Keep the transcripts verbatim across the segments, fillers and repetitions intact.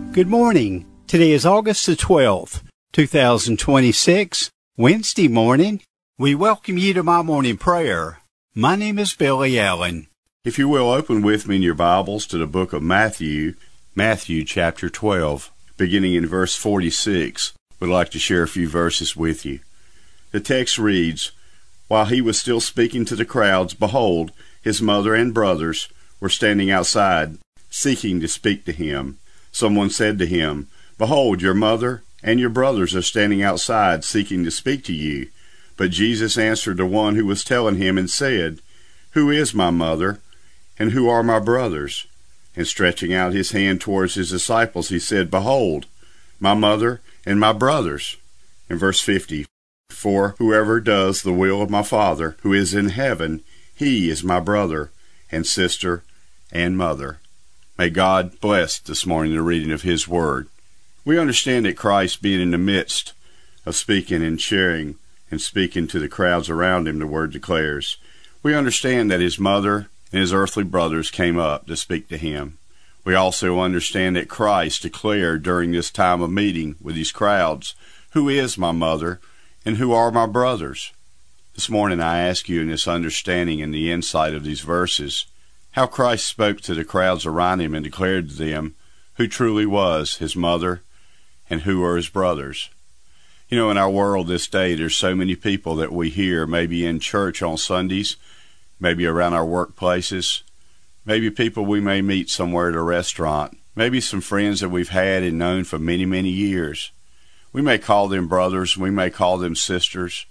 Good morning. Today is August the twelfth, two thousand twenty-six, Wednesday morning. We welcome you to My Morning Prayer. My name is Billy Allen. If you will, open with me in your Bibles to the book of Matthew, Matthew chapter twelve, beginning in verse forty-six. We'd like to share a few verses with you. The text reads, "While he was still speaking to the crowds, behold, his mother and brothers were standing outside, seeking to speak to him. Someone said to him, 'Behold, your mother and your brothers are standing outside, seeking to speak to you.' But Jesus answered the one who was telling him and said, 'Who is my mother, and who are my brothers?' And stretching out his hand towards his disciples, he said, 'Behold, my mother and my brothers.'" In verse fifty, "For whoever does the will of my Father who is in heaven, he is my brother and sister and mother." May God bless this morning the reading of His Word. We understand that Christ, being in the midst of speaking and sharing and speaking to the crowds around Him, the Word declares, we understand that His mother and His earthly brothers came up to speak to Him. We also understand that Christ declared during this time of meeting with these crowds, "Who is my mother and who are my brothers?" This morning I ask you, in this understanding and the insight of these verses, how Christ spoke to the crowds around Him and declared to them who truly was His mother and who are His brothers. You know, in our world this day, there's so many people that we hear, maybe in church on Sundays, maybe around our workplaces, maybe people we may meet somewhere at a restaurant, maybe some friends that we've had and known for many, many years. We may call them brothers, we may call them sisters.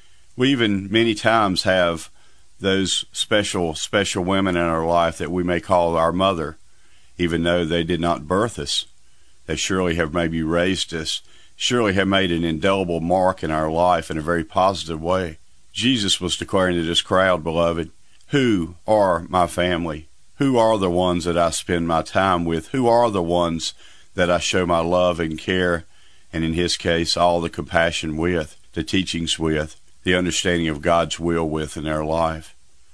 We even many times have those special, special women in our life that we may call our mother, even though they did not birth us. They surely have maybe raised us, surely have made an indelible mark in our life in a very positive way. Jesus was declaring to this crowd, beloved, who are my family? Who are the ones that I spend my time with? Who are the ones that I show my love and care, and in His case, all the compassion with, the teachings with, the understanding of God's will with in their life?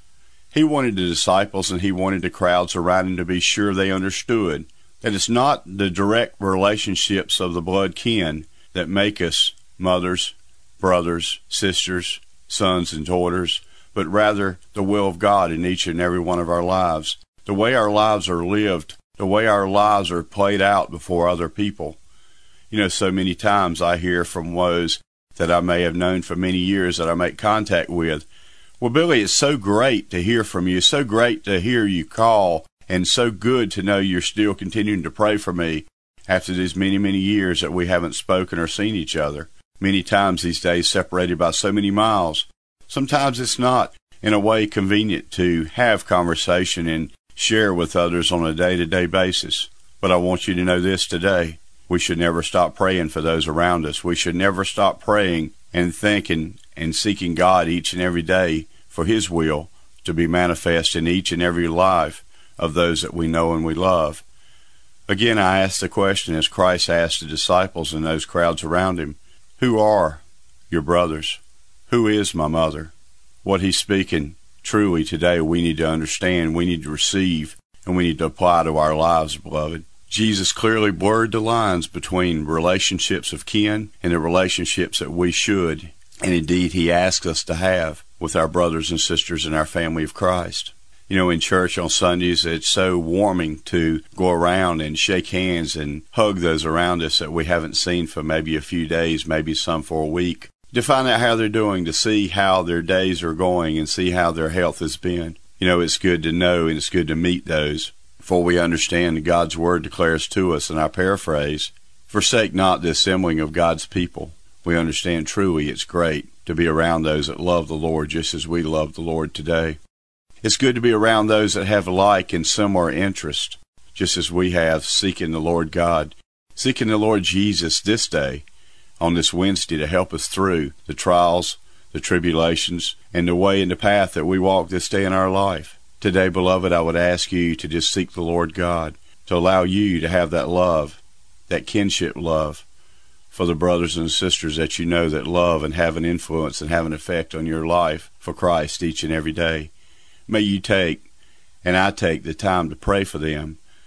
He wanted the disciples and He wanted the crowds around Him to be sure they understood that it's not the direct relationships of the blood kin that make us mothers, brothers, sisters, sons and daughters, but rather the will of God in each and every one of our lives. The way our lives are lived, the way our lives are played out before other people. You know, so many times I hear from those that I may have known for many years that I make contact with, "Well, Billy, it's so great to hear from you, so great to hear you call, and so good to know you're still continuing to pray for me after these many, many years that we haven't spoken or seen each other. Many times these days separated by so many miles. Sometimes it's not, in a way, convenient to have conversation and share with others on a day-to-day basis. But I want you to know this today. We should never stop praying for those around us. We should never stop praying and thinking and seeking God each and every day for His will to be manifest in each and every life of those that we know and we love. Again, I ask the question, as Christ asked the disciples and those crowds around Him, who are your brothers? Who is my mother? What He's speaking truly today we need to understand, we need to receive, and we need to apply to our lives, beloved. Jesus clearly blurred the lines between relationships of kin and the relationships that we should, and indeed He asks us to have with our brothers and sisters in our family of Christ. You know, in church on Sundays, it's so warming to go around and shake hands and hug those around us that we haven't seen for maybe a few days, maybe some for a week, to find out how they're doing, to see how their days are going and see how their health has been. You know, it's good to know and it's good to meet those. For we understand God's Word declares to us, and I paraphrase, "Forsake not the assembling of God's people." We understand truly it's great to be around those that love the Lord just as we love the Lord today. It's good to be around those that have like and similar interest, just as we have, seeking the Lord God, seeking the Lord Jesus this day, on this Wednesday, to help us through the trials, the tribulations, and the way and the path that we walk this day in our life. Today, beloved, I would ask you to just seek the Lord God, to allow you to have that love, that kinship love, for the brothers and sisters that you know that love and have an influence and have an effect on your life for Christ each and every day. May you take, and I take, the time to pray for them,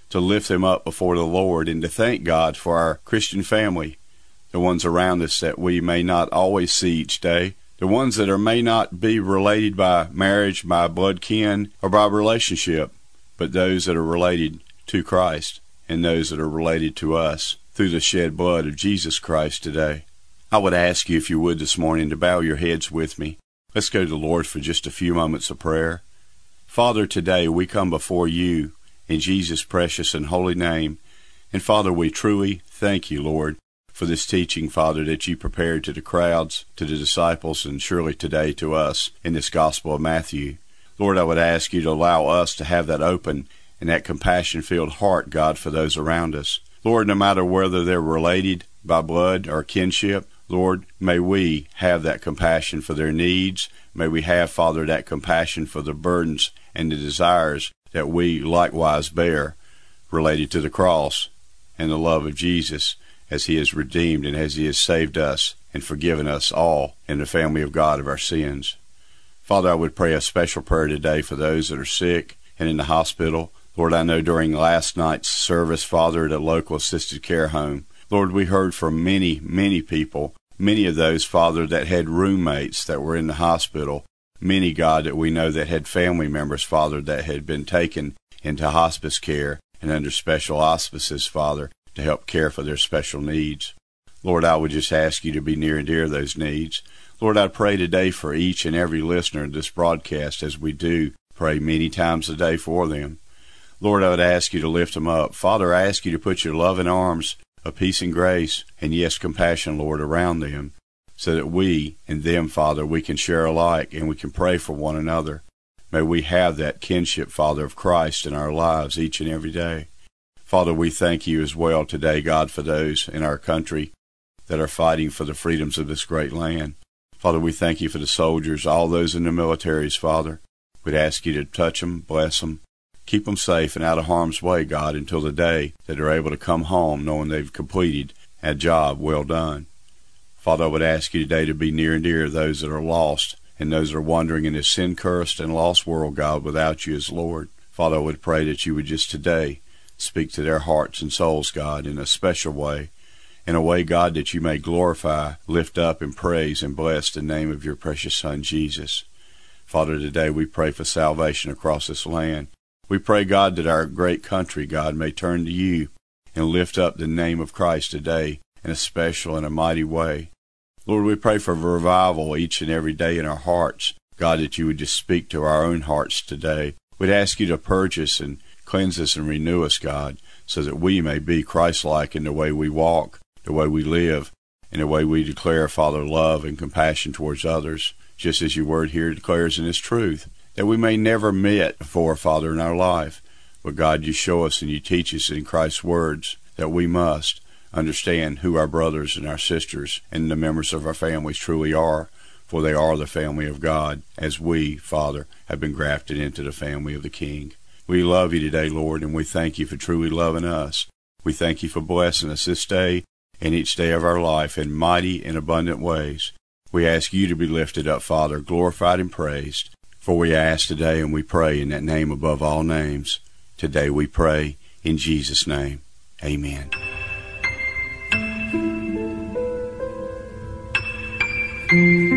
to lift them up before the Lord and to thank God for our Christian family, the ones around us that we may not always see each day, the ones that are may not be related by marriage, by blood kin, or by relationship, but those that are related to Christ and those that are related to us through the shed blood of Jesus Christ today. I would ask you, if you would this morning, to bow your heads with me. Let's go to the Lord for just a few moments of prayer. Father, today we come before you in Jesus' precious and holy name. And Father, we truly thank you, Lord, for this teaching, Father, that you prepared to the crowds, to the disciples, and surely today to us in this Gospel of Matthew. Lord, I would ask you to allow us to have that open and that compassion-filled heart, God, for those around us. Lord, no matter whether they're related by blood or kinship, Lord, may we have that compassion for their needs. May we have, Father, that compassion for the burdens and the desires that we likewise bear related to the cross and the love of Jesus as he has redeemed and as he has saved us and forgiven us all in the family of God of our sins. Father, I would pray a special prayer today for those that are sick and in the hospital. Lord, I know during last night's service, Father, at a local assisted care home, Lord, we heard from many, many people, many of those, Father, that had roommates that were in the hospital, many, God, that we know that had family members, Father, that had been taken into hospice care and under special auspices, Father, to help care for their special needs. Lord, I would just ask you to be near and dear to those needs. Lord, I pray today for each and every listener of this broadcast, as we do pray many times a day for them. Lord, I would ask you to lift them up. Father, I ask you to put your loving arms of peace and grace and, yes, compassion, Lord, around them, so that we and them, Father, we can share alike and we can pray for one another. May we have that kinship, Father, of Christ in our lives each and every day. Father, we thank you as well today, God, for those in our country that are fighting for the freedoms of this great land. Father, we thank you for the soldiers, all those in the militaries, Father. We'd ask you to touch them, bless them, keep them safe and out of harm's way, God, until the day that they're able to come home knowing they've completed a job well done. Father, I would ask you today to be near and dear to those that are lost and those that are wandering in this sin-cursed and lost world, God, without you as Lord. Father, I would pray that you would just today speak to their hearts and souls, God, in a special way, in a way, God, that you may glorify, lift up, and praise and bless the name of your precious Son, Jesus. Father, today we pray for salvation across this land. We pray, God, that our great country, God, may turn to you and lift up the name of Christ today in a special and a mighty way. Lord, we pray for revival each and every day in our hearts. God, that you would just speak to our own hearts today. We'd ask you to purge us and cleanse us and renew us, God, so that we may be Christ-like in the way we walk, the way we live, and the way we declare, Father, love and compassion towards others, just as your word here declares in its truth, that we may never met before, Father, in our life. But God, you show us and you teach us in Christ's words that we must understand who our brothers and our sisters and the members of our families truly are, for they are the family of God, as we, Father, have been grafted into the family of the King. We love you today, Lord, and we thank you for truly loving us. We thank you for blessing us this day and each day of our life in mighty and abundant ways. We ask you to be lifted up, Father, glorified and praised. For we ask today and we pray in that name above all names. Today we pray in Jesus' name. Amen. Mm-hmm.